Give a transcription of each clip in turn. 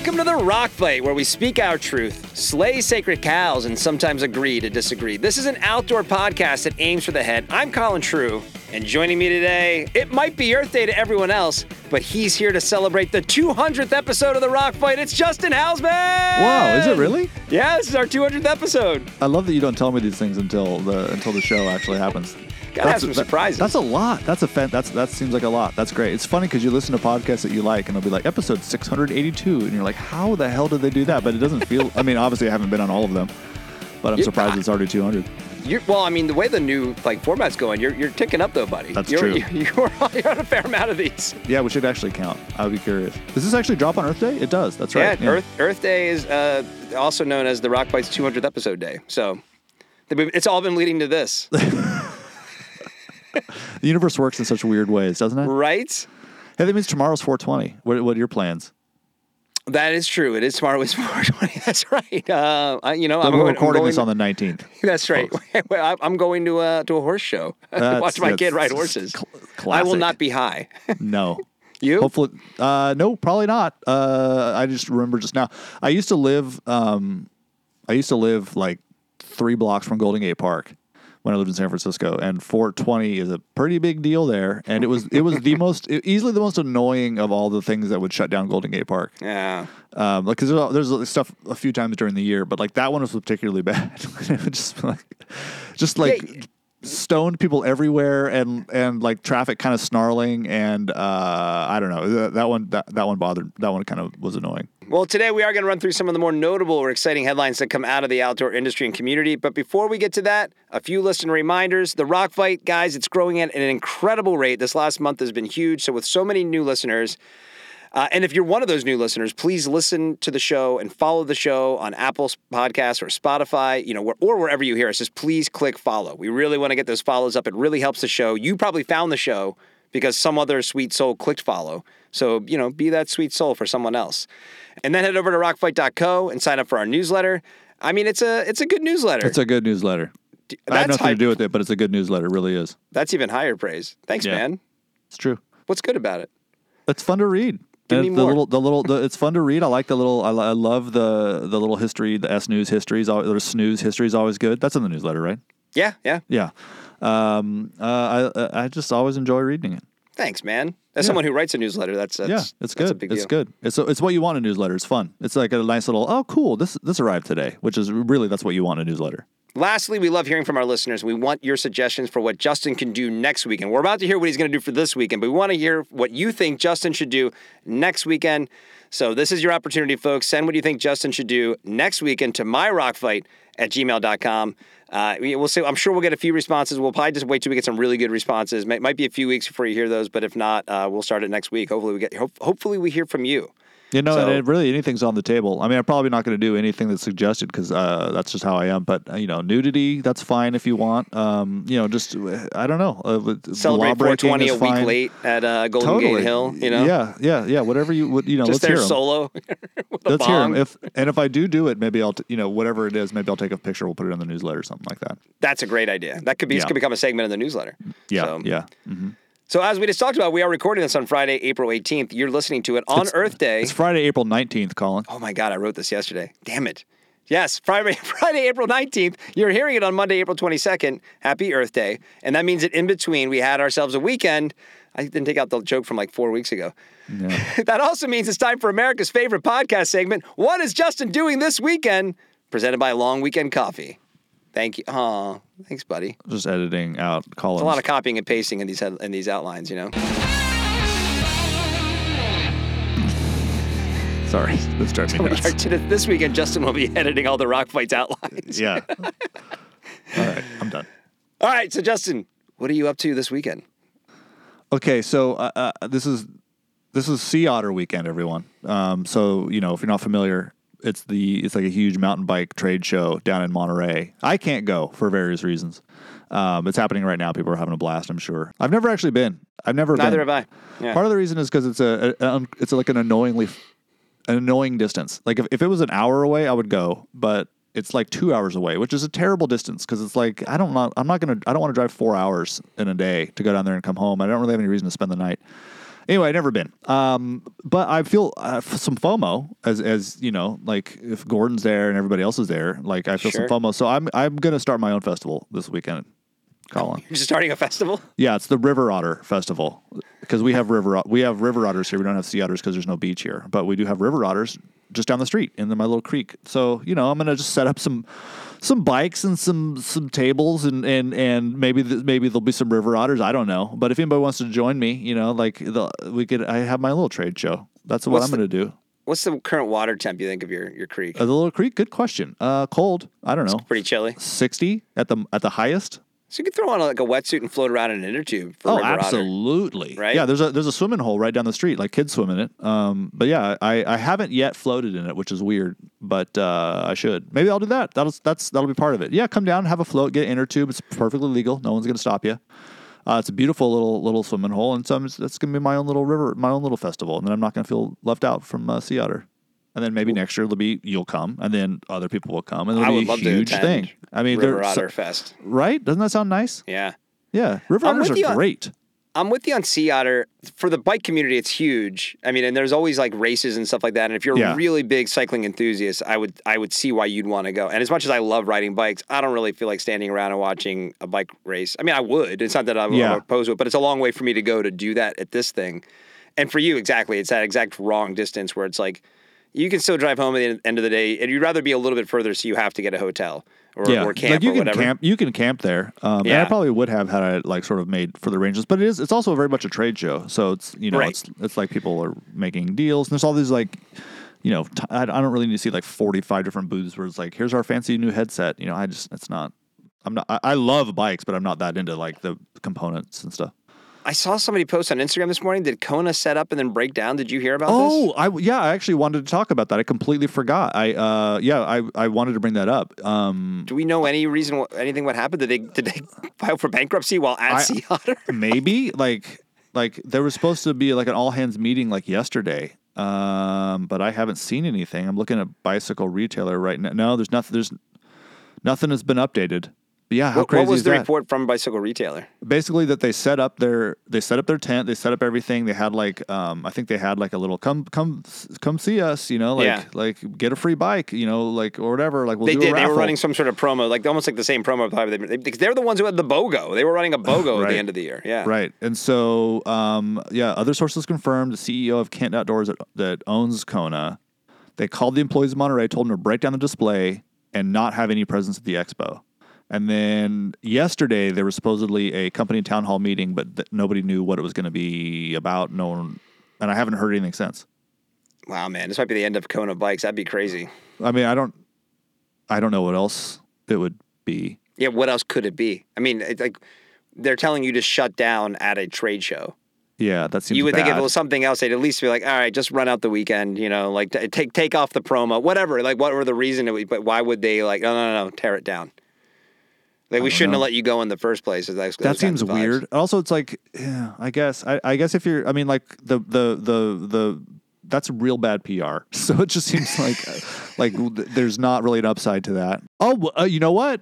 Welcome to the Rock Fight, where we speak our truth, slay sacred cows, and sometimes agree to disagree. This is an outdoor podcast that aims for the head. I'm Colin True, and joining me today, it might be Earth Day to everyone else, but he's here to celebrate the 200th episode of the Rock Fight. It's Justin Hausman! Wow, is it really? Yeah, this is our 200th episode. I love that you don't tell me these things until the show actually happens. Gotta have some surprises. That's a lot. That seems like a lot. That's great. It's funny because you listen to podcasts that you like, and they'll be like, episode 682, and you're like, how the hell did they do that? But it doesn't feel. I mean, obviously, I haven't been on all of them, but I'm surprised it's already 200. Well, I mean, the way the new format's going, you're ticking up though, buddy. That's true. You're on a fair amount of these. Yeah, we should actually count. I would be curious. Does this actually drop on Earth Day? It does. That's right. Yeah, Earth Day is also known as the Rock Fight's 200th episode day. So it's all been leading to this. The universe works in such weird ways, doesn't it? Right? Hey, that means tomorrow's 420. What are your plans? That is true. It is tomorrow. It's 420. That's right. We're recording this on the 19th. That's right. I'm going to a horse show. Watch my kid ride horses. Classic. I will not be high. No. You? Hopefully, no, probably not. I just remember just now. I used to live like 3 blocks from Golden Gate Park when I lived in San Francisco, and 420 is a pretty big deal there. And it was easily the most annoying of all the things that would shut down Golden Gate Park. Yeah. Because there's stuff a few times during the year, but like that one was particularly bad. It would just like stoned people everywhere, and like traffic kind of snarling, and I don't know, that one bothered. That one kind of was annoying. Well, today we are going to run through some of the more notable or exciting headlines that come out of the outdoor industry and community. But before we get to that, a few listener reminders. The Rock Fight, guys, it's growing at an incredible rate. This last month has been huge. So with so many new listeners, and if you're one of those new listeners, please listen to the show and follow the show on Apple Podcasts or Spotify, or wherever you hear us. Just please click follow. We really want to get those follows up. It really helps the show. You probably found the show because some other sweet soul clicked follow. So, be that sweet soul for someone else. And then head over to rockfight.co and sign up for our newsletter. I mean, it's a good newsletter. It's a good newsletter. I have nothing to do with it, but it's a good newsletter. It really is. That's even higher praise. Thanks, man. It's true. What's good about it? It's fun to read. Give me more. It's fun to read. I like the little. I love the little history. The S News history is always, the snooze history is always good. That's in the newsletter, right? Yeah. I just always enjoy reading it. Thanks, man. As someone who writes a newsletter, that's it's good. That's a big deal. It's good. It's what you want in a newsletter. It's fun. It's like a nice little, oh, cool, this arrived today, which is really, that's what you want in a newsletter. Lastly, we love hearing from our listeners. We want your suggestions for what Justin can do next weekend. We're about to hear what he's going to do for this weekend, but we want to hear what you think Justin should do next weekend. So this is your opportunity, folks. Send what you think Justin should do next weekend to myrockfight@gmail.com. We'll see. I'm sure we'll get a few responses. We'll probably just wait till we get some really good responses. Might be a few weeks before you hear those, but if not, we'll start it next week. Hopefully we hear from you. And really anything's on the table. I mean, I'm probably not going to do anything that's suggested because that's just how I am. But, nudity, that's fine if you want. Just, I don't know. Celebrate 420 a week late at Golden Gate Hill, Yeah. Whatever you would, just let's hear solo. Let's hear them. If I do it, maybe I'll, whatever it is, maybe I'll take a picture. We'll put it in the newsletter or something like that. That's a great idea. That could be, This could become a segment in the newsletter. Yeah. Mm-hmm. So as we just talked about, we are recording this on Friday, April 18th. You're listening to it on Earth Day. It's Friday, April 19th, Colin. Oh, my God. I wrote this yesterday. Damn it. Yes, Friday, April 19th. You're hearing it on Monday, April 22nd. Happy Earth Day. And that means that in between, we had ourselves a weekend. I didn't take out the joke from like 4 weeks ago. Yeah. That also means it's time for America's favorite podcast segment. What is Justin doing this weekend? Presented by Long Weekend Coffee. Thank you. Oh, thanks, buddy. Just editing out Collins. There's a lot of copying and pasting in these outlines, Sorry, this drives me nuts. This weekend, Justin will be editing all the Rock Fights outlines. Yeah. All right, I'm done. All right, so Justin, what are you up to this weekend? Okay, so this is Sea Otter weekend, everyone. So if you're not familiar, it's like a huge mountain bike trade show down in Monterey. I can't go for various reasons. It's happening right now. People are having a blast, I'm sure. I've never actually been. Neither have I. Yeah. Part of the reason is because it's like an annoying distance. Like if it was an hour away, I would go, but it's like 2 hours away, which is a terrible distance because it's like I don't want to drive 4 hours in a day to go down there and come home. I don't really have any reason to spend the night. Anyway, I've never been. But I feel some FOMO as you know, like if Gordon's there and everybody else is there, like I feel Sure. some FOMO. So I'm gonna start my own festival this weekend, Colin. You're just starting a festival? Yeah, it's the River Otter Festival because we have river otters here. We don't have sea otters because there's no beach here, but we do have river otters just down the street in my little creek. So you know, I'm gonna just set up some bikes and some tables and maybe there'll be some river otters. I don't know, but if anybody wants to join me, you know, like I have my little trade show. That's what I'm gonna do. What's the current water temp you think of your creek? The little creek. Good question. Cold. I don't know. Pretty chilly. 60 at the highest. So you could throw on like a wetsuit and float around in an inner tube for Oh, river otter. absolutely. Right? Yeah, there's a swimming hole right down the street, like kids swim in it. But yeah, I haven't yet floated in it, which is weird, but I should. Maybe I'll do that. That'll be part of it. Yeah, come down, have a float, get inner tube. It's perfectly legal. No one's gonna stop you. It's a beautiful little swimming hole, and so that's gonna be my own little festival, and then I'm not gonna feel left out from sea otter. And then maybe next year you'll come, and then other people will come, and it'll be a huge thing. I mean, River Otter Fest, right? Doesn't that sound nice? Yeah. Yeah, river otters are great. I'm with you on sea otter. For the bike community, it's huge. I mean, and there's always like races and stuff like that. And if you're a really big cycling enthusiast, I would see why you'd want to go. And as much as I love riding bikes, I don't really feel like standing around and watching a bike race. I mean, I would. It's not that I'm opposed to it, but it's a long way for me to go to do that at this thing. And for you, exactly, it's that exact wrong distance where it's like, you can still drive home at the end of the day, and you'd rather be a little bit further, so you have to get a hotel or camp like you or can whatever. You can camp there. And I probably would have had I like sort of made for the ranges, but it's also very much a trade show. So it's it's like people are making deals, and there's all these like, you know, I don't really need to see like 45 different booths where it's like, here's our fancy new headset. You know, I love bikes, but I'm not that into like the components and stuff. I saw somebody post on Instagram this morning. Did Kona set up and then break down? Did you hear about this? I actually wanted to talk about that. I completely forgot. I wanted to bring that up. Do we know anything what happened? Did they file for bankruptcy while at Sea Otter? Maybe like there was supposed to be like an all hands meeting like yesterday. But I haven't seen anything. I'm looking at Bicycle Retailer right now. No, there's nothing has been updated. But yeah, how crazy is that? What was the report from Bicycle Retailer? Basically, that they set up their tent, they set up everything. They had like, I think they had like a little come see us, you know, like get a free bike, you know, like or whatever. Like we'll do a raffle. They were running some sort of promo, like almost like the same promo because they're the ones who had the BOGO. They were running a BOGO at the end of the year. Yeah, right. And so, other sources confirmed the CEO of Kent Outdoors that owns Kona. They called the employees of Monterey, told them to break down the display and not have any presence at the expo. And then yesterday, there was supposedly a company town hall meeting, but nobody knew what it was going to be about. And I haven't heard anything since. Wow, man, this might be the end of Kona bikes. That'd be crazy. I mean, I don't know what else it would be. Yeah, what else could it be? I mean, it's like they're telling you to shut down at a trade show. Yeah, that seems. You would bad. think if it was something else, they'd at least be like, "All right, just run out the weekend." You know, like take off the promo, whatever. Like, what were the reason? But why would they like? No, tear it down. Like we shouldn't have let you go in the first place. That seems weird. Also, it's like, yeah, I guess if you're, I mean, like the that's real bad PR. So it just seems like there's not really an upside to that. Oh, you know what?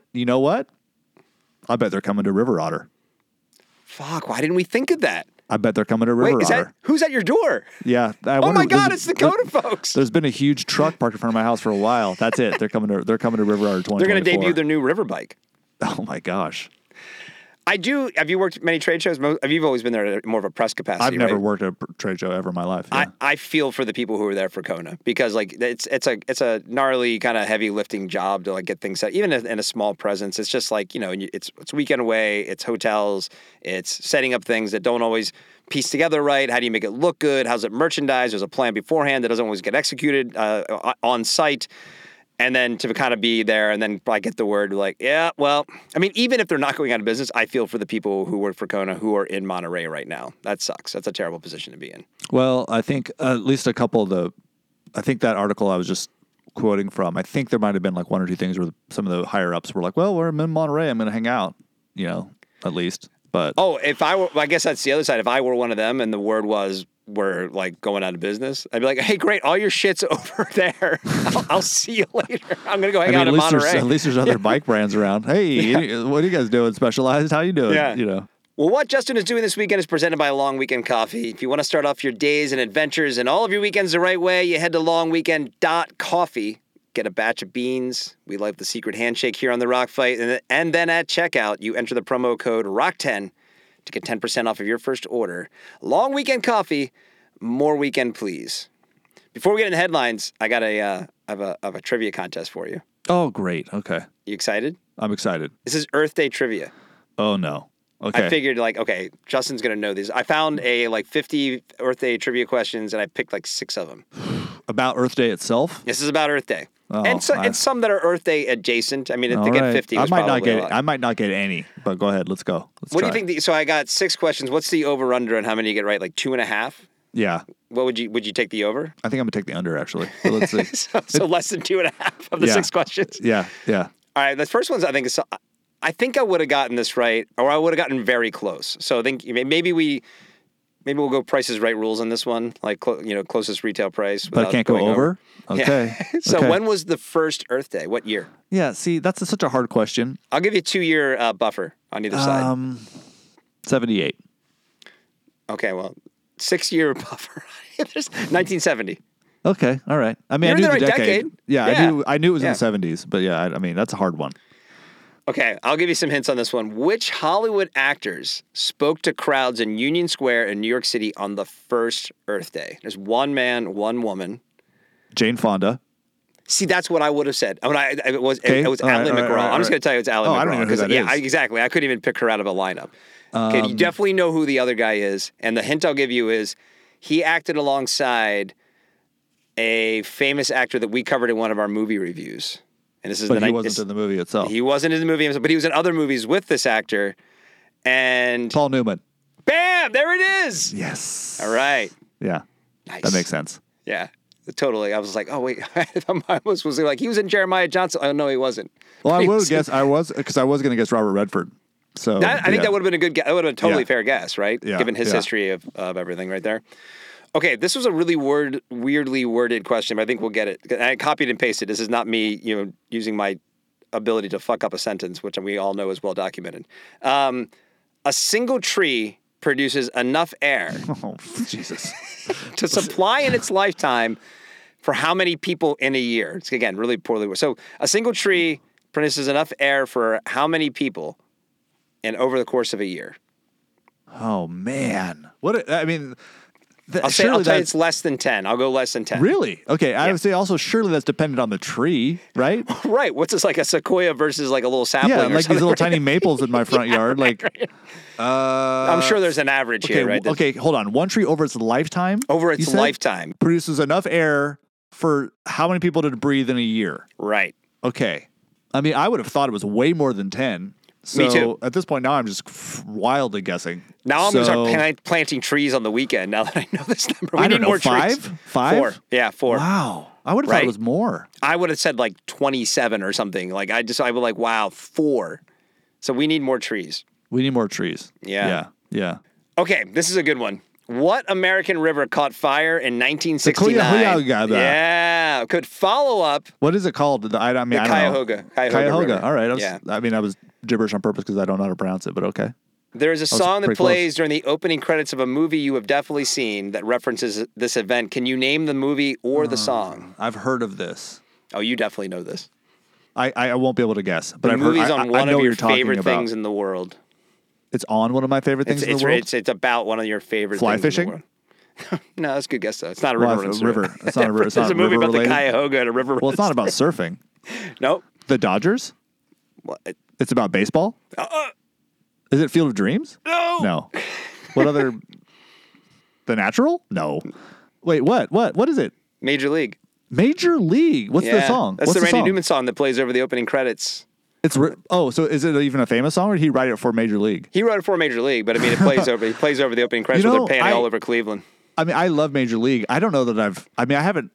I bet they're coming to River Otter. Fuck! Why didn't we think of that? I bet they're coming to River Otter. Who's at your door? Yeah. Oh my God! It's the Kona folks. There's been a huge truck parked in front of my house for a while. That's it. They're coming to River Otter 2024. They're going to debut their new river bike. Oh my gosh. I do. Have you worked many trade shows? You've always been there at more of a press capacity. I've never worked at a trade show ever in my life. Yeah. I feel for the people who are there for Kona because like it's a gnarly kind of heavy lifting job to like get things set. Even in a small presence, it's just like, you know, it's weekend away, it's hotels, it's setting up things that don't always piece together right. How do you make it look good? How's it merchandised? There's a plan beforehand that doesn't always get executed on site. And then to kind of be there and then I get the word like, yeah, well, I mean, even if they're not going out of business, I feel for the people who work for Kona who are in Monterey right now. That sucks. That's a terrible position to be in. Well, I think at least a couple of I think that article I was just quoting from, I think there might have been like one or two things where some of the higher ups were like, well, we're in Monterey. I'm going to hang out, you know, at least. But I guess that's the other side. If I were one of them and the word was, we're like going out of business, I'd be like, hey, great, all your shit's over there. I'll see you later. I'm going to go hang out in Monterey. At least there's other bike brands around. Hey, what are you guys doing? Specialized? How you doing? Yeah. You know. Well, what Justin is doing this weekend is presented by Long Weekend Coffee. If you want to start off your days and adventures and all of your weekends the right way, you head to longweekend.coffee. Get a batch of beans. We like the secret handshake here on The Rock Fight. And then at checkout, you enter the promo code ROCK10 to get 10% off of your first order. Long Weekend Coffee, more weekend, please. Before we get into headlines, I got I have a trivia contest for you. Oh, great. Okay. You excited? I'm excited. This is Earth Day trivia. Oh, no. Okay. I figured, okay, Justin's going to know these. I found 50 Earth Day trivia questions, and I picked 6 of them. About Earth Day itself? This is about Earth Day. Oh, and some that are Earth Day adjacent. I mean, to all get right. 50 was probably a lot. I might not get any, but go ahead. Let's go. What do you think? So I got 6 questions. What's the over-under on how many you get right? 2.5? Yeah. What would you take the over? I think I'm going to take the under, actually. But let's see. so less than 2.5 of the 6 questions? Yeah, yeah. All right, the first one's, I think I would have gotten this right, or I would have gotten very close. So I think maybe we'll go Price is Right rules on this one, closest retail price. But I can't go over? Okay. Yeah. So okay. when was the first Earth Day? What year? Yeah, see, that's such a hard question. I'll give you a 2-year buffer on either side. 78. Okay, well, 6-year buffer. 1970. Okay, all right. I mean, You're I knew in the the right decade. decade. Yeah, Yeah. I knew it was Yeah. in the 70s, but yeah, I mean, that's a hard one. Okay, I'll give you some hints on this one. Which Hollywood actors spoke to crowds in Union Square in New York City on the first Earth Day? There's one man, one woman. Jane Fonda. See, that's what I would have said. It was Okay. Alan McGraw. I'm just going to tell you it's Alan McGraw. I don't even know who that is. Exactly. I couldn't even pick her out of a lineup. Okay, you definitely know who the other guy is. And the hint I'll give you is he acted alongside a famous actor that we covered in one of our movie reviews. And this is But he wasn't in the movie itself. He wasn't in the movie, but he was in other movies with this actor. And Paul Newman. bam, there it is. Yes. All right. Yeah. Nice. That makes sense. Yeah, totally. I was like, oh, wait. I was like, he was in Jeremiah Johnson. Oh, no, he wasn't. Well, I would guess I was going to guess Robert Redford. So I think that would have been a good guess. That would have been a totally Yeah. fair guess, right? Yeah, Given his yeah. history of everything right there. Okay, this was a really weirdly worded question, but I think we'll get it. I copied and pasted. This is not me, using my ability to fuck up a sentence, which we all know is well documented. A single tree produces enough air Oh, Jesus. to supply in its lifetime for how many people in a year? It's, again, really poorly worded. So a single tree produces enough air for how many people over the course of a year? Oh, man. I'll tell you it's less than 10. I'll go less than 10. Really? Okay. I would say also surely that's dependent on the tree, right? Right. What's this, like a sequoia versus like a little sapling? Yeah, or like these something? little tiny maples in my front yard. Like, I'm sure there's an average okay, here, right? okay, hold on. One tree over its lifetime, Over you its said, lifetime. produces enough air for how many people to breathe in a year? Right. Okay. I mean, I would have thought it was way more than 10. So Me too. at this point now, I'm just wildly guessing. Now I'm going to start planting trees on the weekend now that I know this number. We I need don't know, more 5? trees. 5? 4. Yeah, 4. Wow. I would have thought Right? it was more. I would have said like 27 or something. I would like, wow, 4. So we need more trees. We need more trees. Yeah. Yeah. Okay, this is a good one. What American river caught fire in 1969? Cuyahoga. Yeah, could follow up What is it called? I don't know. Cuyahoga. Cuyahoga. River. All right. Yeah. I was gibberish on purpose because I don't know how to pronounce it, but okay. There is a song that pretty close. plays during the opening credits of a movie you have definitely seen that references this event. Can you name the movie or the song? I've heard of this. Oh, you definitely know this. I won't be able to guess, but The I've heard. movie's I on know one of what your you're talking favorite about. things in the world. It's on one of my favorite things in the world. It's about one of your favorite Fly things fishing? in the world. No, that's a good guess, though. It's not a Well, river. it's a river. It's not a river. It's There's not a movie river about the related. Cuyahoga and a river. Well, it's not about surfing. Nope. The Dodgers. What? It's about baseball. Is it Field of Dreams? No. No. What other? The Natural? No. Wait, what? What is it? Major League. Major League. What's the Yeah, song? That's What's the Randy song? Newman song that plays over the opening credits. It's so is it even a famous song, or did he write it for Major League? He wrote it for Major League, but I mean, he plays over the opening credits. You know, where they're panning I- all over Cleveland. I mean, I love Major League. I don't know that I haven't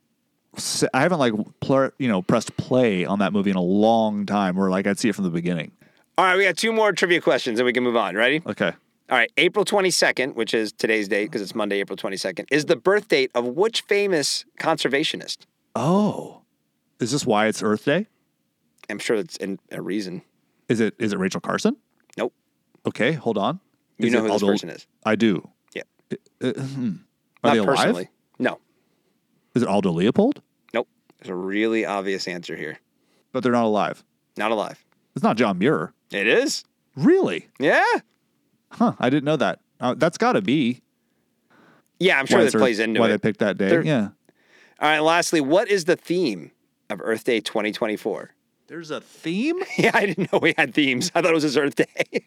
like pressed play on that movie in a long time. Where like I'd see it from the beginning. All right, we got 2 more trivia questions, and we can move on. Ready? Okay. All right, April 22nd, which is today's date because it's Monday, April 22nd, is the birth date of which famous conservationist? Oh, is this why it's Earth Day? I'm sure that's a reason. Is it Rachel Carson? Nope. Okay, hold on. You know who this person is. I do. Yeah. Are Not they alive? personally. No. Is it Aldo Leopold? Nope. There's a really obvious answer here. But they're not alive. Not alive. It's not John Muir. It is. Really? Yeah. Huh. I didn't know that. That's got to be. Yeah, I'm sure this plays into why it. they picked that day. Yeah. All right, lastly, what is the theme of Earth Day 2024? There's a theme? Yeah, I didn't know we had themes. I thought it was his Earth Day.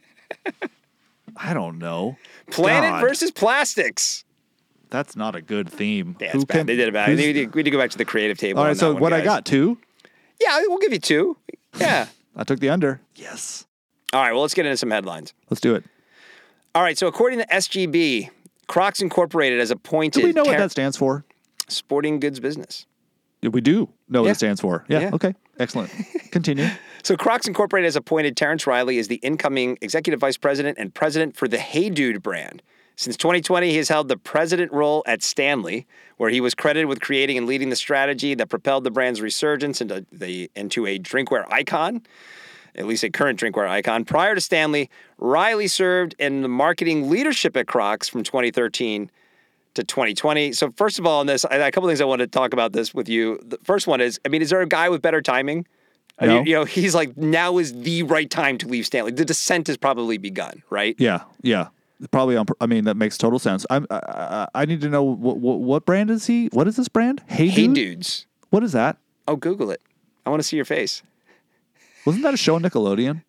I don't know. Planet God. versus plastics. That's not a good theme. Yeah, it's bad. They did it bad. We need to go back to the creative table. All right, on so that one, what I guys. got, 2? Yeah, we'll give you 2. Yeah. I took the under. Yes. All right, well, let's get into some headlines. Let's do it. All right, so according to SGB, Crocs Incorporated has appointed Do we know what that stands for? Sporting Goods Business. Yeah, we do know what Yeah. it stands for. Yeah. Yeah. Okay. Excellent. Continue. So Crocs Incorporated has appointed Terrence Riley as the incoming Executive Vice President and President for the Hey Dude brand. Since 2020, he has held the president role at Stanley, where he was credited with creating and leading the strategy that propelled the brand's resurgence into a drinkware icon, at least a current drinkware icon. Prior to Stanley, Riley served in the marketing leadership at Crocs from 2013 to 2020. So first of all, on this, a couple things I want to talk about this with you. The first one is, is there a guy with better timing? No. He's like, now is the right time to leave Stanley. The descent has probably begun, right? Yeah. Yeah. Probably that makes total sense. I need to know what brand is he? What is this brand? Hey Dude? Dudes. What is that? Oh, Google it. I want to see your face. Wasn't that a show on Nickelodeon?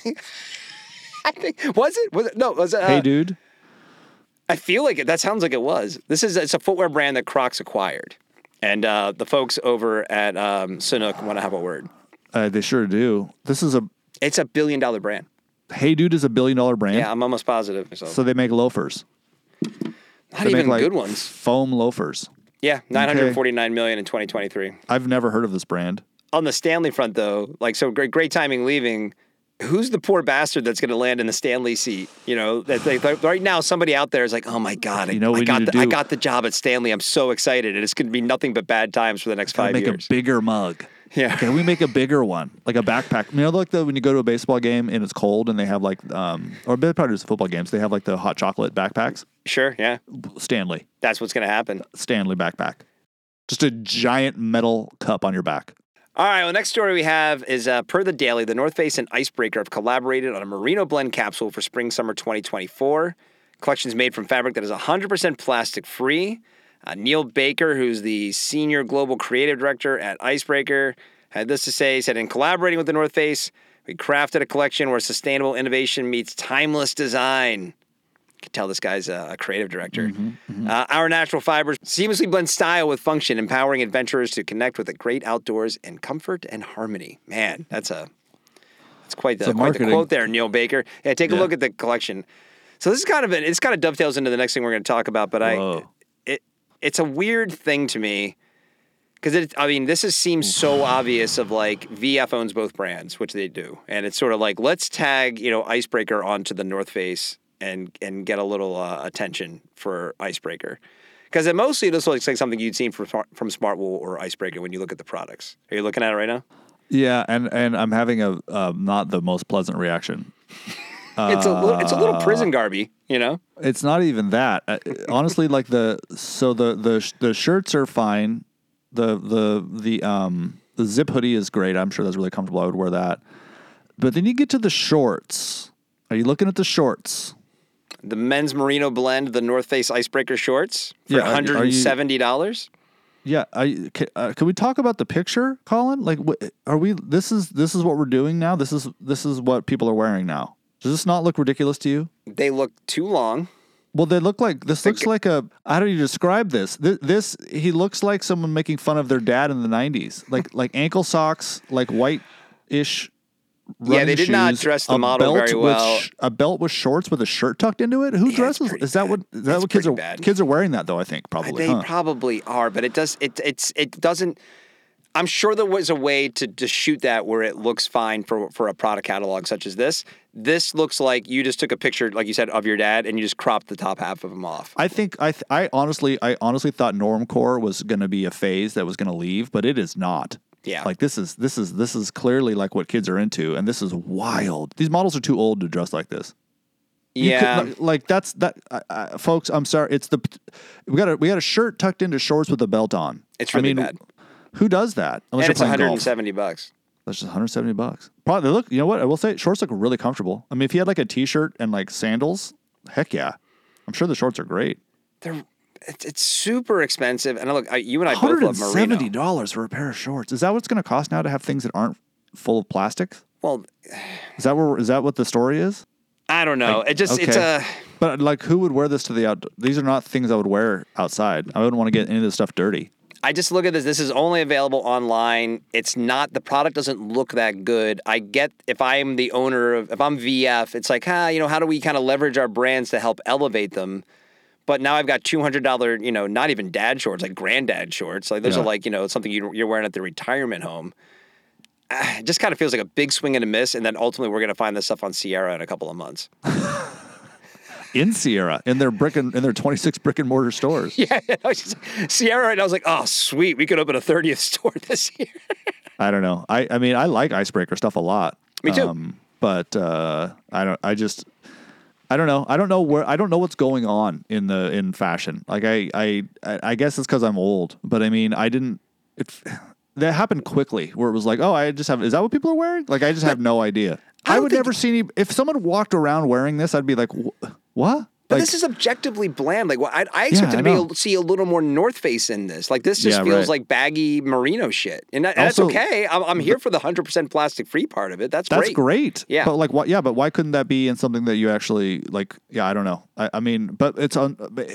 I think was it? No, was it? Hey Dude. I feel like it. That sounds like it was. It's a footwear brand that Crocs acquired, and the folks over at Sanuk want to have a word. They sure do. It's a $1 billion brand. Hey Dude is $1 billion brand. Yeah, I'm almost positive. So they make loafers. Not even good ones. Foam loafers. Yeah, $949 million in 2023. I've never heard of this brand. On the Stanley front, though, so great timing leaving. Who's the poor bastard that's going to land in the Stanley seat? Right now, somebody out there is like, oh my God, I got the job at Stanley. I'm so excited. And it's going to be nothing but bad times for the next 5 years. Make a bigger mug. Yeah. Can we make a bigger one? Like a backpack. When you go to a baseball game and it's cold and they have or probably just football games, they have like the hot chocolate backpacks. Sure, yeah. Stanley. That's what's going to happen. Stanley backpack. Just a giant metal cup on your back. All right, well, next story we have is per The Daily, the North Face and Icebreaker have collaborated on a merino blend capsule for spring-summer 2024. Collection's made from fabric that is 100% plastic-free. Neil Baker, who's the Senior Global Creative Director at Icebreaker, had this to say. He said, in collaborating with the North Face, we crafted a collection where sustainable innovation meets timeless design. You can tell this guy's a creative director. Our natural fibers seamlessly blend style with function, empowering adventurers to connect with the great outdoors in comfort and harmony. Man, that's quite the quote there, Neil Baker. Yeah, take a look at the collection. So this is it kind of dovetails into the next thing we're going to talk about, but it's a weird thing to me because this seems so obvious of like VF owns both brands, which they do. And it's sort of like, let's tag, Icebreaker onto the North Face and get a little attention for Icebreaker. Because mostly this looks like something you'd seen from Smartwool or Icebreaker when you look at the products. Are you looking at it right now? Yeah, and I'm having a not the most pleasant reaction. It's a little prison garby, It's not even that. Honestly, like the shirts are fine. The zip hoodie is great. I'm sure that's really comfortable. I would wear that. But then you get to the shorts. Are you looking at the shorts? The men's merino blend, the North Face Icebreaker shorts for $170. Yeah, can we talk about the picture, Colin? Like, are we? This is what we're doing now. This is what people are wearing now. Does this not look ridiculous to you? They look too long. Well, they look like this. Looks like a. How do you describe this? He looks like someone making fun of their dad in the '90s. Like ankle socks, like white-ish. Yeah, they did shoes, not dress the model very well. A belt with shorts with a shirt tucked into it. Who dresses? Is that what kids are wearing? That though, I think probably. They probably are, but it doesn't. I'm sure there was a way to shoot that where it looks fine for a product catalog such as this. This looks like you just took a picture, like you said, of your dad, and you just cropped the top half of him off. I think I honestly thought normcore was going to be a phase that was going to leave, but it is not. Yeah. Like this is clearly like what kids are into, and this is wild. These models are too old to dress like this. Yeah. Like that's that, folks. I'm sorry. We got a shirt tucked into shorts with a belt on. It's really bad. Who does that? Unless And you're it's playing $170. golf. That's just $170. Probably they look. You know what? I will say, shorts look really comfortable. I mean, if you had like a t-shirt and like sandals, heck yeah, I'm sure the shorts are great. It's super expensive. And look, you and I both love merino. $170 for a pair of shorts. Is that what it's going to cost now to have things that aren't full of plastics? Well, is that what the story is? I don't know. But like, who would wear this to the outdoor? These are not things I would wear outside. I wouldn't want to get any of this stuff dirty. I just look at this. This is only available online. It's not, the product doesn't look that good. I get, if I'm VF, it's like, how do we kind of leverage our brands to help elevate them? But now I've got $200, not even dad shorts, like granddad shorts. Like those are like, something you're wearing at the retirement home. It just kind of feels like a big swing and a miss. And then ultimately we're going to find this stuff on Sierra in a couple of months. In Sierra, in their 26 brick and mortar stores. Yeah, Sierra, and I was like, oh, sweet, we could open a 30th store this year. I don't know. I mean, I like icebreaker stuff a lot. Me too. But I don't know. I don't know what's going on in fashion. Like I guess it's because I'm old. But I mean, that happened quickly where it was like, oh, is that what people are wearing? Like I just have no idea. I would never see if someone walked around wearing this, I'd be like, what? But this is objectively bland. Like, I expected to be able to see a little more North Face in this. Like, this just feels like baggy merino shit, and that's okay. I'm here for the 100% plastic free part of it. That's great. Yeah, but like, what? Yeah, but why couldn't that be in something that you actually like? Yeah, I don't know. I mean, but it's on.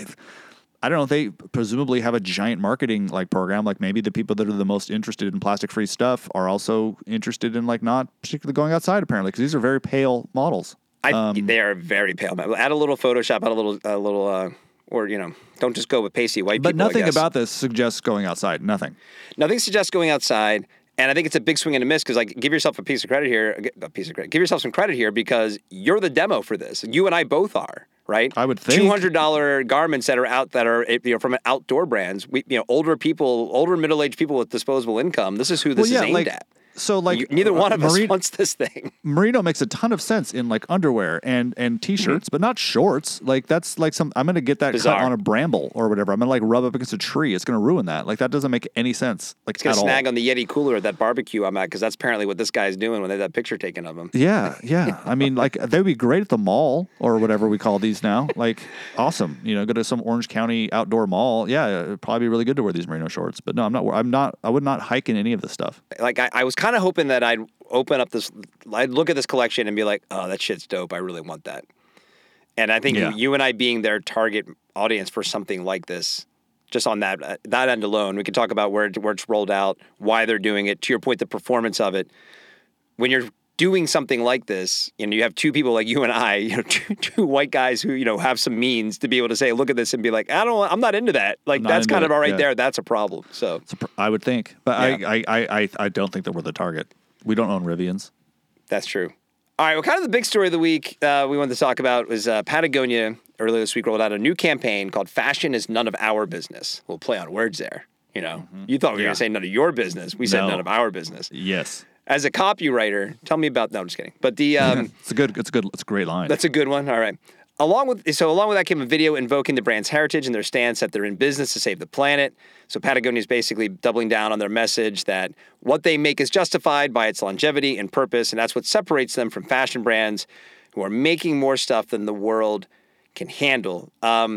I don't know if they presumably have a giant marketing like program. Like maybe the people that are the most interested in plastic free stuff are also interested in like not particularly going outside apparently because these are very pale models. They are very pale. Add a little Photoshop, add a little, or don't just go with pasty white people. But nothing about this suggests going outside. Nothing suggests going outside. And I think it's a big swing and a miss because, like, give yourself a piece of credit here. Give yourself some credit here because you're the demo for this. You and I both are, right? I would think $200 garments that are from outdoor brands. Older middle-aged people with disposable income. This is who this is aimed at. So like neither one of us wants this thing. Merino makes a ton of sense in like underwear and t-shirts, but not shorts. Like that's like I'm going to get that cut on a bramble or whatever. I'm going to like rub up against a tree. It's going to ruin that. Like that doesn't make any sense. Like it's going to snag on the Yeti cooler at that barbecue I'm at because that's apparently what this guy's doing when they had that picture taken of him. Yeah. I mean, like they'd be great at the mall or whatever we call these now. Like awesome. Go to some Orange County outdoor mall. Yeah, it'd probably be really good to wear these merino shorts. But no, I would not hike in any of this stuff. Like I was kind of hoping that I'd look at this collection and be like, oh, that shit's dope. I really want that. And I think you and I being their target audience for something like this, just on that end alone, we can talk about where it's rolled out, why they're doing it. To your point, the performance of it. When you're doing something like this, you have two people like you and I, two white guys who have some means to be able to say, look at this and be like, I'm not into that. Like that's kind of all right there. That's a problem. So I would think, but I don't think that we're the target. We don't own Rivians. That's true. All right. Well, kind of the big story of the week we wanted to talk about was Patagonia earlier this week rolled out a new campaign called "Fashion is None of Our Business." We'll play on words there. You thought we were going to say none of your business. We said none of our business. Yes. As a copywriter, tell me about. No, I'm just kidding. But the it's a great line. That's a good one. All right. Along with that came a video invoking the brand's heritage and their stance that they're in business to save the planet. So Patagonia is basically doubling down on their message that what they make is justified by its longevity and purpose, and that's what separates them from fashion brands who are making more stuff than the world can handle.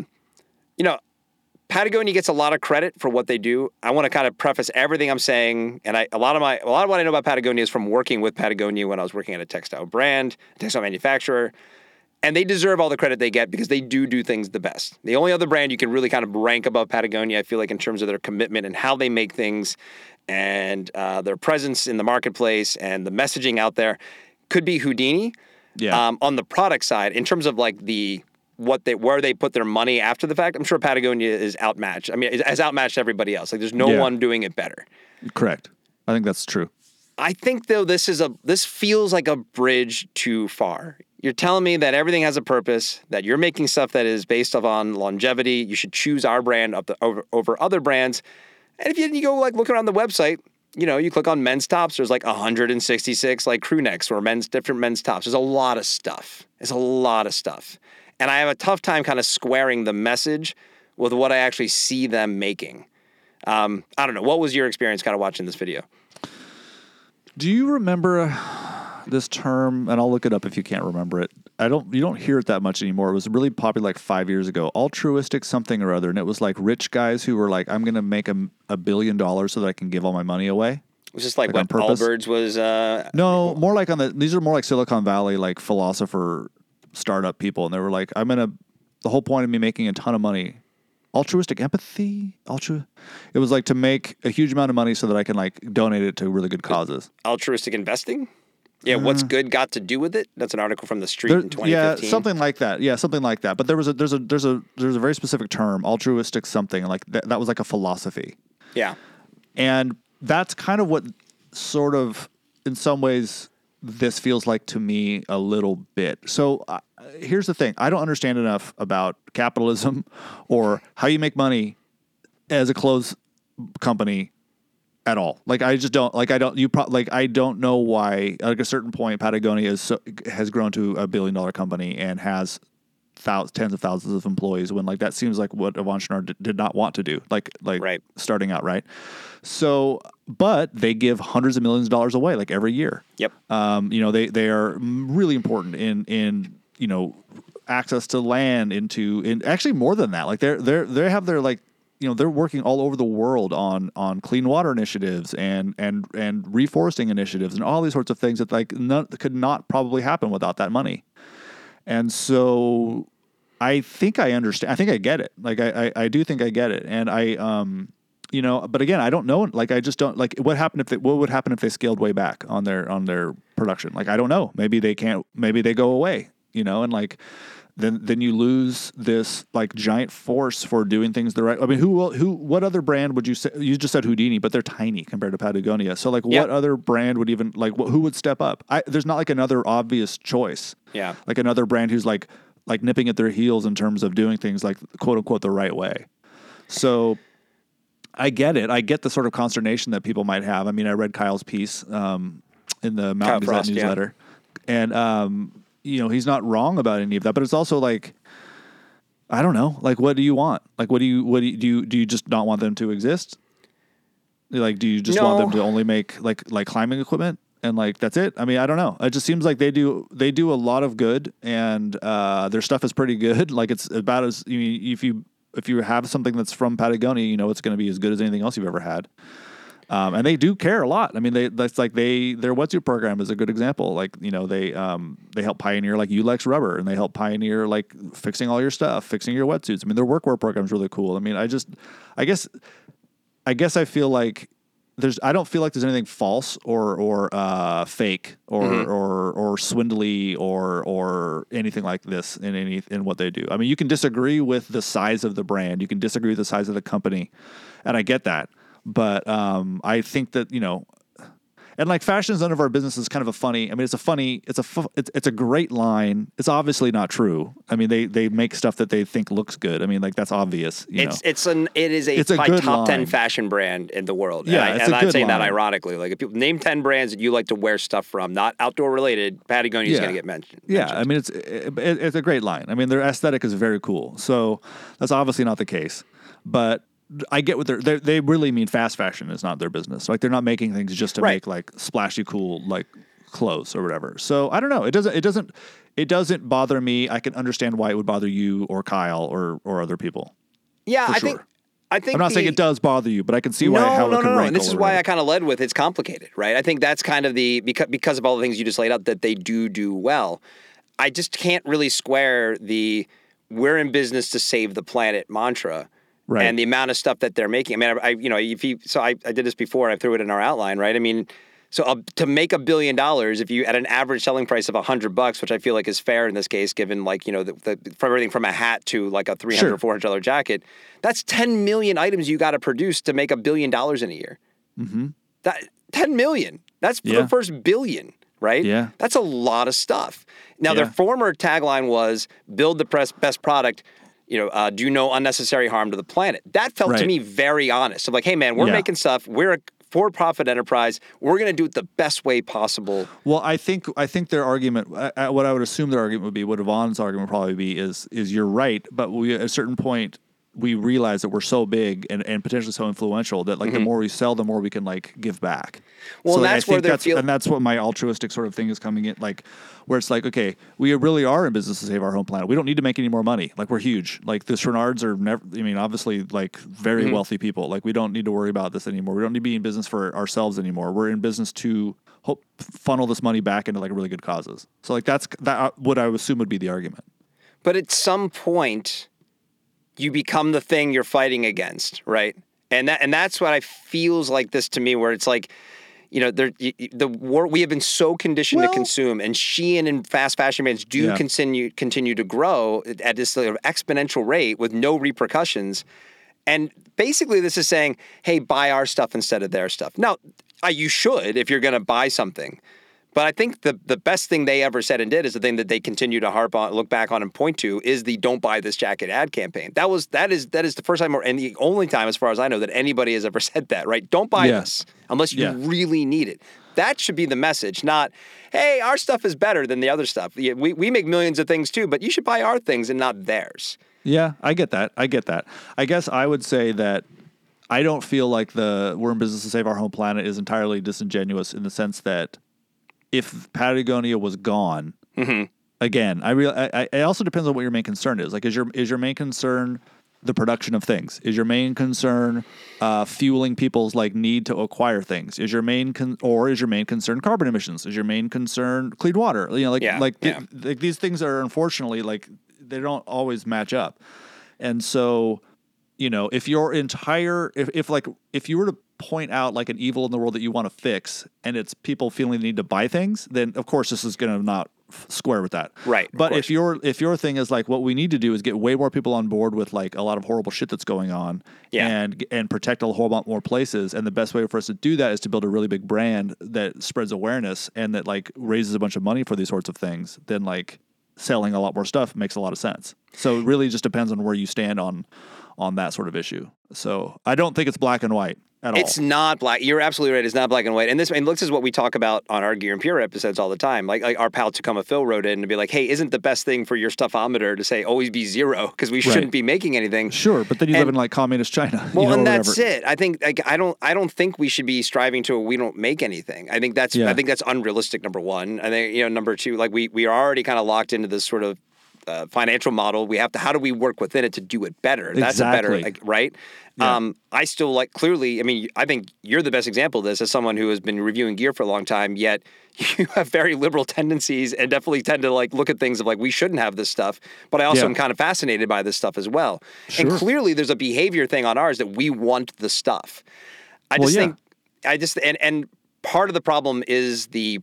Patagonia gets a lot of credit for what they do. I want to kind of preface everything I'm saying, and a lot of what I know about Patagonia is from working with Patagonia when I was working at a textile manufacturer. And they deserve all the credit they get because they do things the best. The only other brand you can really kind of rank above Patagonia, I feel like, in terms of their commitment and how they make things and their presence in the marketplace and the messaging out there could be Houdini. Yeah. On the product side, in terms of like where they put their money after the fact, I'm sure Patagonia is outmatched. I mean, it has outmatched everybody else. Like there's no one doing it better. Correct. I think that's true. I think though this feels like a bridge too far. You're telling me that everything has a purpose, that you're making stuff that is based on longevity. You should choose our brand over other brands. And if you go like look around the website, you click on men's tops, there's like 166 like crew necks or different men's tops. There's a lot of stuff. And I have a tough time kind of squaring the message with what I actually see them making. I don't know. What was your experience kind of watching this video? Do you remember this term? And I'll look it up if you can't remember it. You don't hear it that much anymore. It was really popular like 5 years ago. Altruistic something or other, and it was like rich guys who were like, "I'm going to make $1 billion so that I can give all my money away." Was this like what Allbirds was? No, more like these are more like Silicon Valley, like philosopher startup people, and they were like, the whole point of me making a ton of money. Altruistic empathy, it was like to make a huge amount of money so that I can like donate it to really good causes. Altruistic investing? Yeah, what's good got to do with it? That's an article from The Street in 2015. Yeah, something like that. Yeah, something like that. But there's a very specific term, altruistic something, like that was like a philosophy. Yeah. And that's kind of what sort of in some ways this feels like to me a little bit. So here's the thing. I don't understand enough about capitalism or how you make money as a clothes company at all. Like I just don't, like I don't know why at a certain point Patagonia has grown to $1 billion company and has tens of thousands of employees when like that seems like what Yvon Chouinard did not want to do, like right. Starting out, right? So, but they give hundreds of millions of dollars away like every year. Yep. They are really important in access to land, in actually more than that. Like they have their like, they're working all over the world on clean water initiatives and reforesting initiatives and all these sorts of things that like could not probably happen without that money. And so I think I understand. I think I get it. Like I do think I get it. And but again, I don't know. Like I just don't like what would happen if they scaled way back on their production? Like I don't know. Maybe they can't. Maybe they go away. And like then you lose this like giant force for doing things the right. I mean, what other brand would you say? You just said Houdini, but they're tiny compared to Patagonia. So like, what other brand would even like? Who would step up? There's not like another obvious choice. Yeah, like another brand who's like nipping at their heels in terms of doing things like quote unquote the right way. So I get it. I get the sort of consternation that people might have. I mean, I read Kyle's piece in the Mountain Gazette newsletter, and he's not wrong about any of that, but it's also like, I don't know, like, what do you want? Like, do you just not want them to exist? Like, do you just want them to only make like climbing equipment and like, that's it? I mean, I don't know. It just seems like they do a lot of good and, their stuff is pretty good. Like it's about as, if you have something that's from Patagonia, it's going to be as good as anything else you've ever had. And they do care a lot. I mean, their wetsuit program is a good example. Like, they help pioneer like Ulex rubber, and they help pioneer like fixing all your stuff, fixing your wetsuits. I mean, their workwear program is really cool. I mean, I guess I feel like I don't feel like there's anything false or fake or swindly or anything like this in what they do. I mean, you can disagree with the size of the brand, you can disagree with the size of the company, and I get that. But I think that and like fashion is none of our business is kind of a funny. I mean, it's a great line. It's obviously not true. I mean, they make stuff that they think looks good. I mean, like that's obvious. It is a top 10 fashion brand in the world. Yeah, and I'm saying that ironically. Like if people name 10 brands that you like to wear stuff from, not outdoor related, Patagonia is going to get mentioned. Yeah, I mean it's a great line. I mean, their aesthetic is very cool. So that's obviously not the case, but I get what they really mean. Fast fashion is not their business. Like they're not making things just to make like splashy, cool like clothes or whatever. So I don't know. It doesn't bother me. I can understand why it would bother you or Kyle or other people. Yeah, I think I'm not saying it does bother you, but I can see how it can rankle. And this is why I kind of led with it's complicated, right? I think that's kind of because of all the things you just laid out that they do well. I just can't really square the "we're in business to save the planet" mantra. Right. And the amount of stuff that they're making. I mean, I did this before. I threw it in our outline, right? I mean, so to make $1 billion, if you at an average selling price of $100, which I feel like is fair in this case, given like from everything from a hat to like a $300 or $400 jacket, that's 10 million items you got to produce to make $1 billion in a year. Mm-hmm. That 10 million. That's the first billion. Right? Yeah. That's a lot of stuff. Now, their former tagline was "Build the best product." Do no unnecessary harm to the planet. That felt to me very honest. I'm like, hey man, we're making stuff. We're a for-profit enterprise. We're going to do it the best way possible. Well, I think their argument, what I would assume their argument would be, what Yvonne's argument would probably be, is you're right, but at a certain point we realize that we're so big and potentially so influential that like the more we sell, the more we can like give back. Well, so and that's where and that's what my altruistic sort of thing is coming in, like where it's like, okay, we really are in business to save our home planet. We don't need to make any more money. Like we're huge. Like the Chouinards are never, I mean, obviously like very wealthy people. Like we don't need to worry about this anymore. We don't need to be in business for ourselves anymore. We're in business to funnel this money back into like really good causes. So like that's what I would assume would be the argument. But at some point, you become the thing you're fighting against, right? And that's what I feels like this to me, where it's like, you know, the war, we have been so conditioned to consume, and Shein and fast fashion brands do continue to grow at this sort of exponential rate with no repercussions. And basically, this is saying, hey, buy our stuff instead of their stuff. Now, you should if you're going to buy something. But I think the best thing they ever said and did is the thing that they continue to harp on, look back on, and point to is the "Don't Buy This Jacket" ad campaign. That is the first time, and the only time, as far as I know, that anybody has ever said that. Right? Don't buy this unless you really need it. That should be the message, not, hey, our stuff is better than the other stuff. We make millions of things too, but you should buy our things and not theirs. Yeah, I get that. I guess I would say that I don't feel like we're in business to save our home planet is entirely disingenuous in the sense that if Patagonia was gone, again, it also depends on what your main concern is. Like, is your main concern the production of things? Is your main concern fueling people's like need to acquire things? Is your main concern carbon emissions? Is your main concern clean water? You know, like these things are unfortunately like they don't always match up, and so you know if your entire if you were to point out like an evil in the world that you want to fix, and it's people feeling the need to buy things, then of course this is going to not square with that. Right. But if your thing is like what we need to do is get way more people on board with like a lot of horrible shit that's going on and protect a whole lot more places, and the best way for us to do that is to build a really big brand that spreads awareness and that like raises a bunch of money for these sorts of things, then like selling a lot more stuff makes a lot of sense. So it really just depends on where you stand on that sort of issue. So I don't think it's black and white at all. It's not black. You're absolutely right. It's not black and white. And this is what we talk about on our Gear and Pure episodes all the time. Like our pal Tacoma Phil wrote in to be like, hey, isn't the best thing for your stuffometer to say always be zero because we shouldn't be making anything? Sure, but then you live in like communist China. Well, and that's it. I think like I don't think we should be striving to we don't make anything. I think that's unrealistic. Number one. I think number two, like we are already kind of locked into this sort of financial model. We have to. How do we work within it to do it better? That's a better, right? Yeah. I still like clearly. I mean, I think you're the best example of this as someone who has been reviewing gear for a long time. Yet you have very liberal tendencies and definitely tend to like look at things of like we shouldn't have this stuff. But I also am kind of fascinated by this stuff as well. Sure. And clearly, there's a behavior thing on ours that we want the stuff. I just think part of the problem is the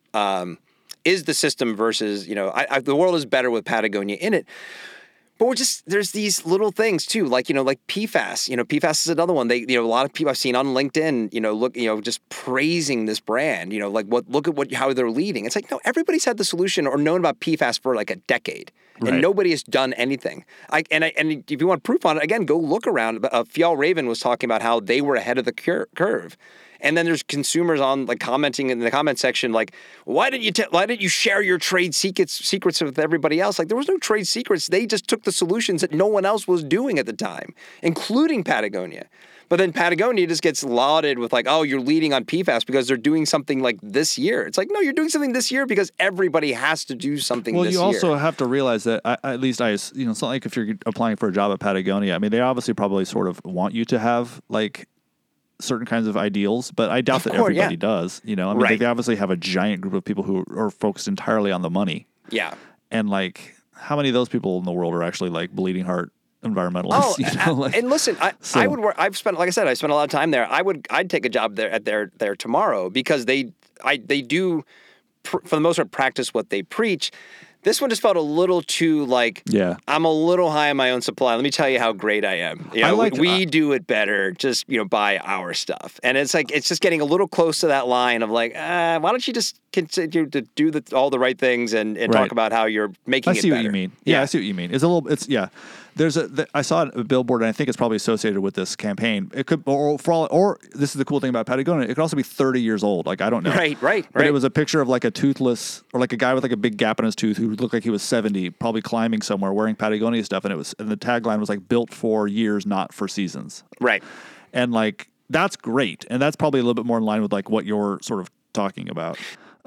system versus, the world is better with Patagonia in it. But there's these little things too, like PFAS. PFAS is another one. A lot of people I've seen on LinkedIn, just praising this brand, look at how they're leading. It's like, no, everybody's had the solution or known about PFAS for like a decade. Right. And nobody has done anything. And if you want proof on it, again, go look around. Fjallraven was talking about how they were ahead of the curve. And then there's consumers on like commenting in the comment section like, why didn't you share your trade secrets with everybody else? Like there was no trade secrets. They just took the solutions that no one else was doing at the time, including Patagonia. But then Patagonia just gets lauded with like, oh, you're leading on PFAS because they're doing something like this year. It's like, no, you're doing something this year because everybody has to do something this year. Well, you also have to realize that it's not like if you're applying for a job at Patagonia, I mean, they obviously probably sort of want you to have like certain kinds of ideals, but I doubt that everybody does. They obviously have a giant group of people who are focused entirely on the money. Yeah. And like, how many of those people in the world are actually like bleeding heart environmentalists? And listen, I would work. I spent a lot of time there. I'd take a job there tomorrow because they do, for the most part, practice what they preach. This one just felt a little too like, I'm a little high on my own supply. Let me tell you how great I am. We do it better. Just, buy our stuff. And it's like, it's just getting a little close to that line of like, why don't you just continue to do all the right things and talk about how you're making it better. I see what you mean. Yeah, I see what you mean. I saw a billboard, and I think it's probably associated with this campaign. It could, or this is the cool thing about Patagonia. It could also be 30 years old. Like, I don't know. Right. But it was a picture of like a toothless, or like a guy with like a big gap in his tooth who looked like he was 70, probably climbing somewhere, wearing Patagonia stuff, and the tagline was like built for years, not for seasons. Right. And like that's great, and that's probably a little bit more in line with like what you're sort of talking about,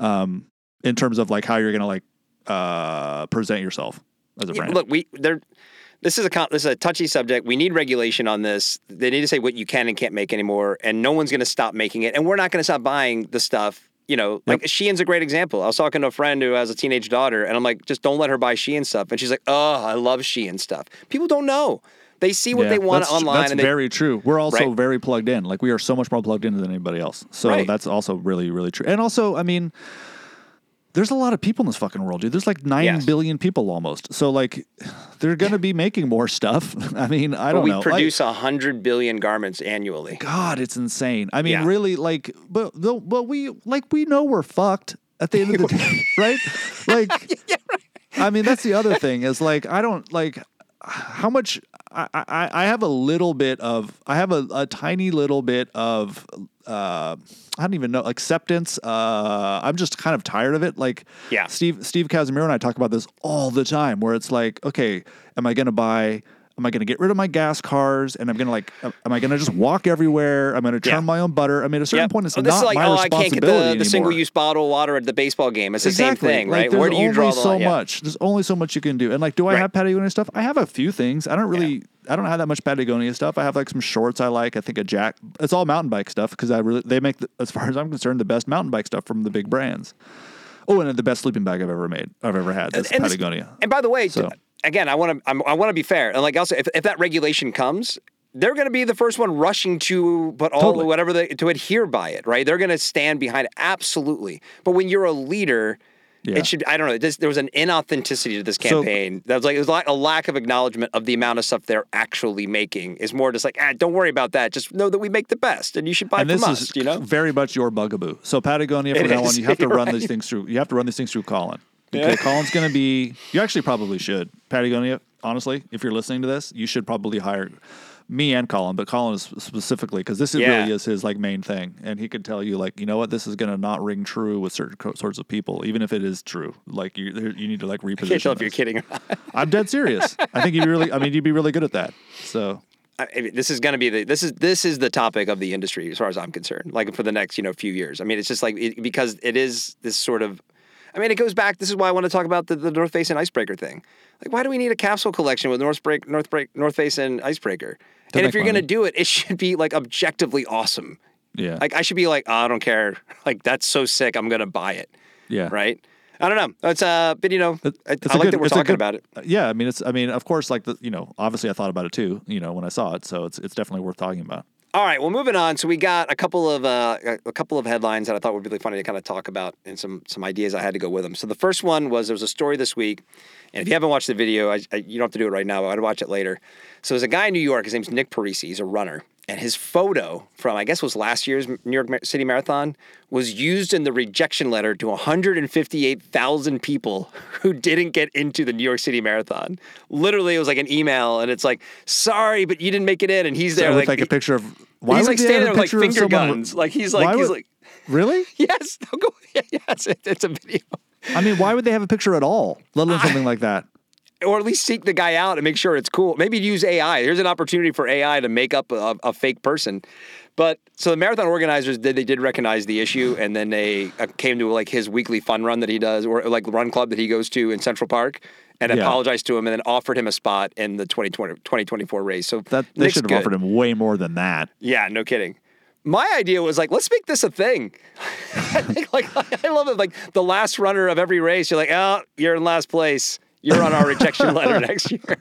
in terms of like how you're gonna like present yourself as a brand. Look, this is a touchy subject. We need regulation on this. They need to say what you can and can't make anymore, and no one's going to stop making it, and we're not going to stop buying the stuff. You know, like Shein's a great example. I was talking to a friend who has a teenage daughter, and I'm like, just don't let her buy Shein stuff. And she's like, oh, I love Shein stuff. People don't know. They see what they want online. That's very true. We're also very plugged in. Like, we are so much more plugged in than anybody else. So that's also really, really true. And also, I mean, there's a lot of people in this fucking world, dude. There's like 9 billion people almost. So like, they're going to be making more stuff. I mean, I don't know. We produce 100 billion garments annually. God, it's insane. I mean, really, like, but we know we're fucked at the end of the day, right? Like, I mean, that's the other thing is like, I don't like how much I have a little bit of, I have a tiny little bit of, I don't even know, acceptance. I'm just kind of tired of it. Like, Steve Casimiro and I talk about this all the time, where it's like, okay, am I going to get rid of my gas cars, and am I going to just walk everywhere? I'm going to churn my own butter. I mean, at a certain point, it's not my responsibility I can't get the single-use bottle of water at the baseball game. It's the same thing, right? Where do you draw the line? There's only so much you can do. And like, do I have Patagonia stuff? I have a few things. I don't have that much Patagonia stuff. I have like some shorts I like. I think a jack. It's all mountain bike stuff because they make, as far as I'm concerned, the best mountain bike stuff from the big brands. Oh, and the best sleeping bag I've ever had. That's Patagonia. And by the way, again, I want to be fair, and like also, if that regulation comes, they're going to be the first one rushing to to adhere by it, right? They're going to stand behind it, absolutely. But when you're a leader, it should. I don't know. There was an inauthenticity to this campaign. That was like, it was like a lack of acknowledgement of the amount of stuff they're actually making. It's more just like, don't worry about that. Just know that we make the best, and you should buy from us. You know, very much your bugaboo. So Patagonia, from now on, you have to run these things through. You have to run these things through Colin. Okay, Colin's going to be. You actually probably should. Patagonia, honestly, if you're listening to this, you should probably hire me and Colin, but Colin is specifically because this really is his like main thing, and he could tell you like, you know what, this is going to not ring true with certain sorts of people, even if it is true. Like you need to like reposition. I can't tell if you're kidding or not. I'm dead serious. I think you'd be really good at that. So. I mean, this is going to be this is the topic of the industry as far as I'm concerned. Like for the next few years. I mean, it's just like because it is this sort of. I mean, it goes back. This is why I want to talk about the North Face and Icebreaker thing. Like, why do we need a capsule collection with North Face and Icebreaker? And if you're going to do it, it should be like objectively awesome. Yeah. Like I should be like, I don't care. Like that's so sick. I'm going to buy it. Yeah. Right. I don't know. It's but I like that we're talking about it. Yeah. I mean, of course, like obviously I thought about it too. When I saw it, so it's definitely worth talking about. All right, well, moving on. So we got a couple of headlines that I thought would be really funny to kind of talk about, and some ideas I had to go with them. So the first one was there was a story this week, and if you haven't watched the video, you don't have to do it right now. I'd watch it later. So there's a guy in New York. His name's Nick Parisi. He's a runner, and his photo from I guess was last year's New York City Marathon was used in the rejection letter to 158,000 people who didn't get into the New York City Marathon. Literally, it was like an email, and it's like, sorry, but you didn't make it in, and he's there like a picture of. Why he's would like standing there with like finger guns. Like he's like really? Yes. Yes. It's a video. I mean, why would they have a picture at all? Let alone something like that. Or at least seek the guy out and make sure it's cool. Maybe use AI. There's an opportunity for AI to make up a fake person. But so the marathon organizers did recognize the issue, and then they came to like his weekly fun run that he does, or like run club that he goes to in Central Park, and apologized to him, and then offered him a spot in the 2024 race. So they should have offered him way more than that. Yeah, no kidding. My idea was like, let's make this a thing. I think I love it. Like the last runner of every race, you're like, oh, you're in last place. You're on our rejection letter next year.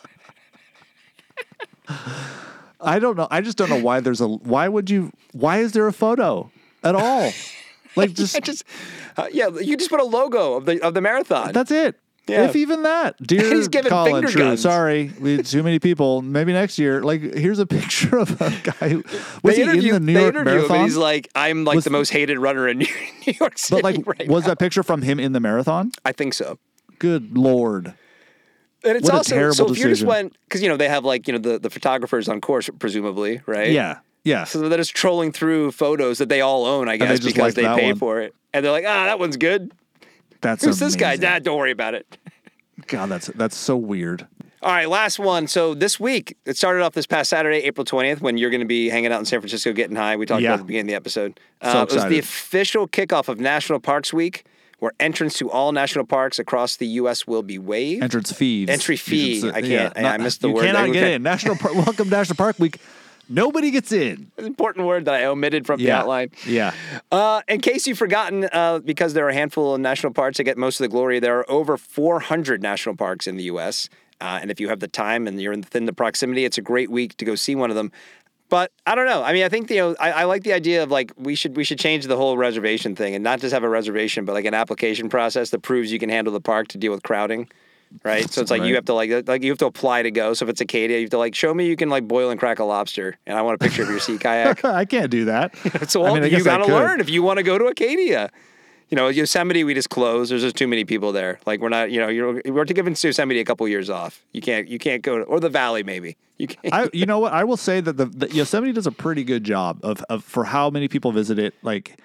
I don't know. I just don't know why why is there a photo at all? Like you just put a logo of the marathon. That's it. Yeah. If even that. Dear he's giving Colin, finger guns. Sorry, we had too many people. Maybe next year. Like, here's a picture of a guy who was he in the New York Marathon? Him, he's like, I'm like the most hated runner in New York City. But like, was that picture from him in the marathon? I think so. Good Lord. And it's What a also, terrible so if you just decision. went, because, they have like, the photographers on course, presumably, right? Yeah. Yeah. So they're just trolling through photos that they all own, I they guess, just because like they that pay one. for it. And they're like, that one's good. That's Who's this guy? amazing. Don't worry about it. God, that's so weird. All right, last one. So this week, it started off this past Saturday, April 20th, when you're going to be hanging out in San Francisco getting high. We talked about it at the beginning of the episode. So it was the excited. official kickoff of National Parks Week, where entrance to all national parks across the U.S. will be waived. Entrance fees. Entry fee. I can't. I missed the you word. You cannot there. get in. Welcome to National Park Week. Nobody gets in. An important word that I omitted from the outline. Yeah. In case you've forgotten, because there are a handful of national parks that get most of the glory, there are over 400 national parks in the U.S., and if you have the time and you're within the proximity, it's a great week to go see one of them. But I don't know. I mean, I think, I like the idea of like we should change the whole reservation thing and not just have a reservation, but like an application process that proves you can handle the park to deal with crowding. Right. So it's like you have to like you have to apply to go. So if it's Acadia, you have to like show me you can like boil and crack a lobster. And I want a picture of your sea kayak. I can't do that. So I you guess got to I could. learn if you want to go to Acadia. Yosemite, we just closed. There's just too many people there. Like we're not, we're giving Yosemite a couple years off. You can't go to, or the Valley maybe. You can't. You know what? I will say that the Yosemite does a pretty good job of for how many people visit it. Like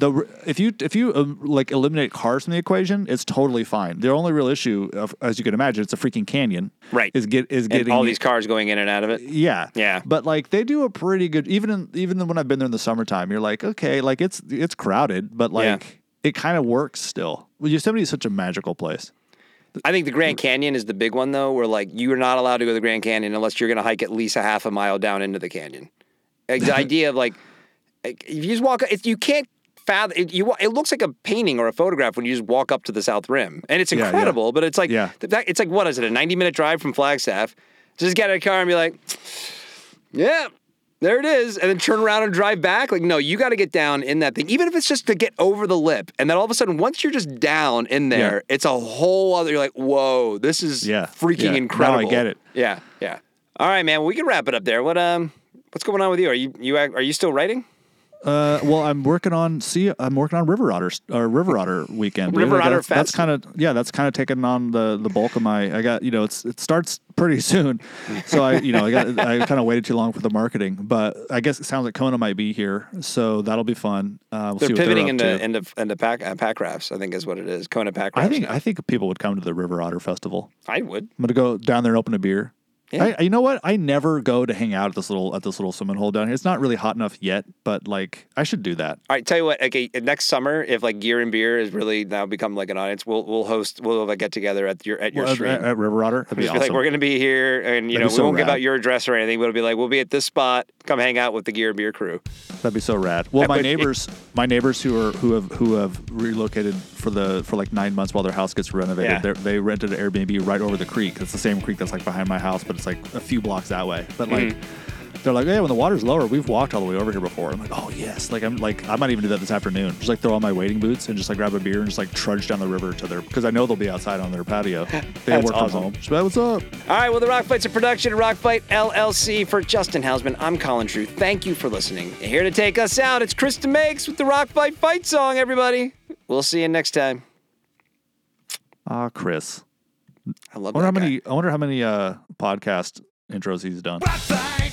if you like eliminate cars from the equation, it's totally fine. The only real issue, as you can imagine, it's a freaking canyon. Right. Is getting all these cars going in and out of it. Yeah. Yeah. But like they do a pretty good, even when I've been there in the summertime, you're like, okay, like it's crowded, but like it kind of works still. Well, Yosemite is such a magical place. I think the Grand Canyon is the big one though, where like you're not allowed to go to the Grand Canyon unless you're going to hike at least a half a mile down into the canyon. Like, the idea of like if you just walk, if you can't fathom, it looks like a painting or a photograph when you just walk up to the South Rim, and it's incredible. But it's like it's like what is it? A 90-minute drive from Flagstaff? Just get in a car and be like, yeah. There it is, and then turn around and drive back. Like, no, you got to get down in that thing, even if it's just to get over the lip. And then all of a sudden, once you're just down in there, it's a whole other. You're like, whoa, this is freaking incredible. Now I get it. Yeah. All right, man. Well, we can wrap it up there. What's going on with you? Are you still writing? Well, I'm working on River Otter weekend. River Otter Fest. That's kind of taking on the bulk of my. I got it starts pretty soon, so I kind of waited too long for the marketing. But I guess it sounds like Kona might be here, so that'll be fun. We'll They're see pivoting what they're up to. into pack rafts. I think is what it is. Kona pack rafts. I think people would come to the River Otter Festival. I would. I'm gonna go down there and open a beer. Yeah. You know what? I never go to hang out at this little swimming hole down here. It's not really hot enough yet, but like I should do that. All right, tell you what. Okay, next summer, if like Gear and Beer is really now become like an audience, we'll have a get together at your stream at River Otter. That'd be just awesome. be like, we're going to be here, and we won't give out your address or anything, but it'll be like, we'll be at this spot. Come hang out with the Gear and Beer crew. That'd be so rad. Well, my neighbors who have relocated for like 9 months while their house gets renovated. Yeah. They rented an Airbnb right over the creek. It's the same creek that's like behind my house, but it's like a few blocks that way. But like they're like, hey, when the water's lower, we've walked all the way over here before. I'm like, oh yes. Like I might even do that this afternoon. Just like throw on my wading boots and just like grab a beer and just like trudge down the river to because I know they'll be outside on their patio. They work awesome. from home. Just be like, what's up? All right, well, the Rock Fight's a production of Rock Fight LLC. For Justin Hausman, I'm Colin True. Thank you for listening. And here to take us out, it's Krista Makes with the Rock Fight fight song, everybody. We'll see you next time. Chris. I love that guy. I wonder how many podcast intros he's done. Rock fight.